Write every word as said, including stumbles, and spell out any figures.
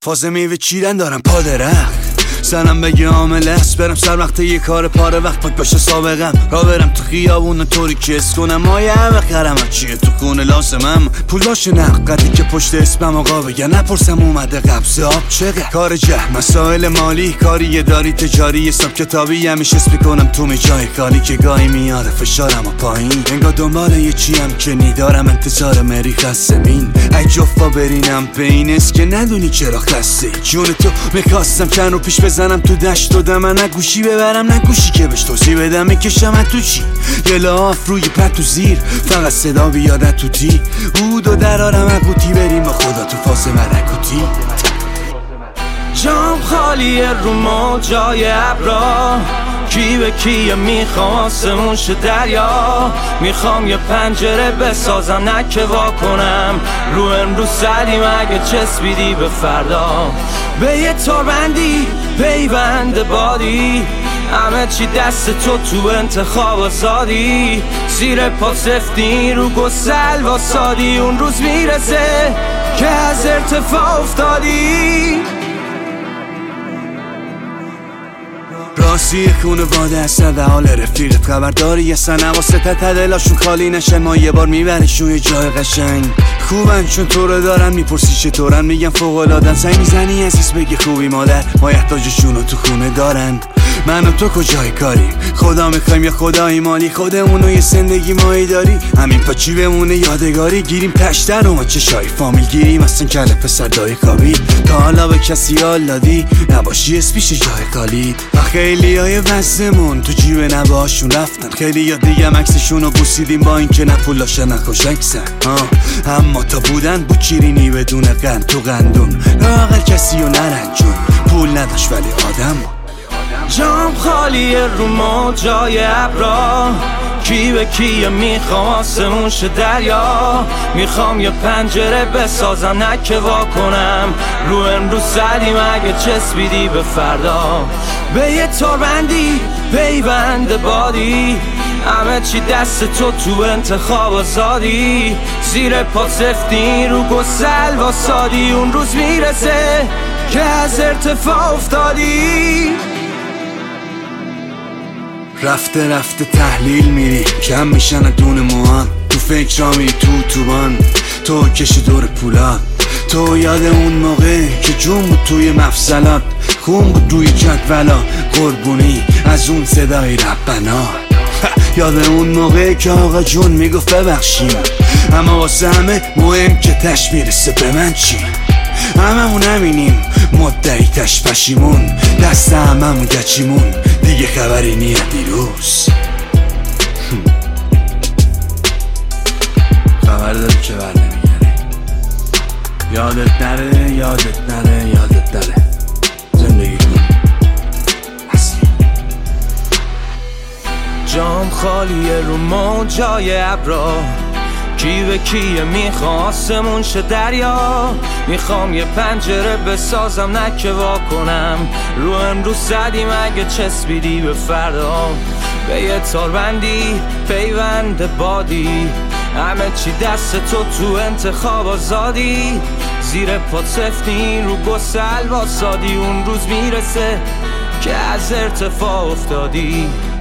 فاز میوه چیدن دارم پا درخت سرم بگه عامل است برم سر وقت یه کار پاره وقت پاک باشه سابقم را برم تو خیابون طوری که اس کنم مایه بخرم چیه تو خونه لازمم پول باشه نقدی که پشت اسمم آقا بگه نپرسم اومده قبض آب چقدر کار جه مسائل مالی کاری داری تجاری حساب کتابی همیشه اسم کنم تو می جای خالی که گاهی میاره فشارم و پایین انگار دنبال یه چیم که نیدارم انتظار مری خسمین ای جفا برینم بین است که ندونی چرا خسته جون تو میخواستم چند رو پیش بزنم تو دشت و دم نه گوشی ببرم نه گوشی که بهش توضیح بدم میکشم تو چی یه لاف روی پت و زیر فقط صدا بیادت تو تی بود و درارم اقوتی بریم با خدا تو فاز ملکوتی جام خالیه رو ما جای ابرا کی به کیه میخوام آسمون شه دریا میخوام یه پنجره بسازم نه که وا کنم رو امروز سلیم اگه چسبیدی به فردا به یه تاربندی پیوند بادی همه چی دست تو تو انتخاب آزادی زیر پا سفتی رو گسل واسادی اون روز میرسه که از ارتفاع افتادی راستی خونه باده اصلا در حال رفیقت خبرداری اصلا نواسته تدلاشون خالی نشن ما یه بار میبرشون یه جای قشنگ خوبن چون تو رو دارن میپرسی چطورن میگن فوق‌العاده‌ن سعی میزنی عزیز بگی خوبی مادر ما احتاجشون رو تو خونه دارن من و تو کجای کاریم خدا میخوایم یا خدایی مالی خودمون و یه زندگی مایی داری همین پاچی بمونه یادگاری گیریم تشتر و ما چشای فامیل گیریم اصلا کله پسر دای خوابی تا حالا به کسی حال دادی نباشی اسمیش جای خالی و خیلی های وزمون تو جیب نباشون رفتن خیلی یا دیگه مکسشون رو بوسیدیم با این که نه پولاشن نه خوشنکسن اما تا بودن بود چیرینی بدون قند تو قندون لاغر کسی رو نرنجون پول نداشت ولی آدم جام خالیه رو ما جای ابرا کی به کیه میخوام آسمون شه دریا میخوام یه پنجره بسازم نه که وا کنم رو امروز سلیم اگه چسبیدی به فردا به یه تاربندی پیوند بادی همه چی دست تو تو انتخاب آزادی زیر پا سفتی رو گسل واسادی اون روز میرسه که از ارتفاع افتادی رفته رفته تحلیل میری کم میشن دون موان تو فکر را میری تو توبان تو کشی دور پولات تو یاد اون موقع که جون بود توی مفصلات خون بود روی جدولا قربونی از اون صدای ربنا یاد اون موقع که آقا جون میگفت ببخشیم اما واسه همه مهم که تش میرسه به من چی هممون همینیم مدعی تش پشیمون دست هممون گچیمون دیگه خبری نیه دیروز خبر داری که بر نمیگره یادت نره یادت نره یادت نره زندگی کن اصلی جام خالیه رو ما جای ابرا کی به کیه میخوام آسمون شه دریا میخوام یه پنجره بسازم نه که وا کنم رو امروز زدیم اگه چسبیدی به فردا به یه تاربندی پیوند بادی همه چی دست تو تو انتخاب آزادی زیر پا سفتی رو گسل واسادی اون روز میرسه که از ارتفاع افتادی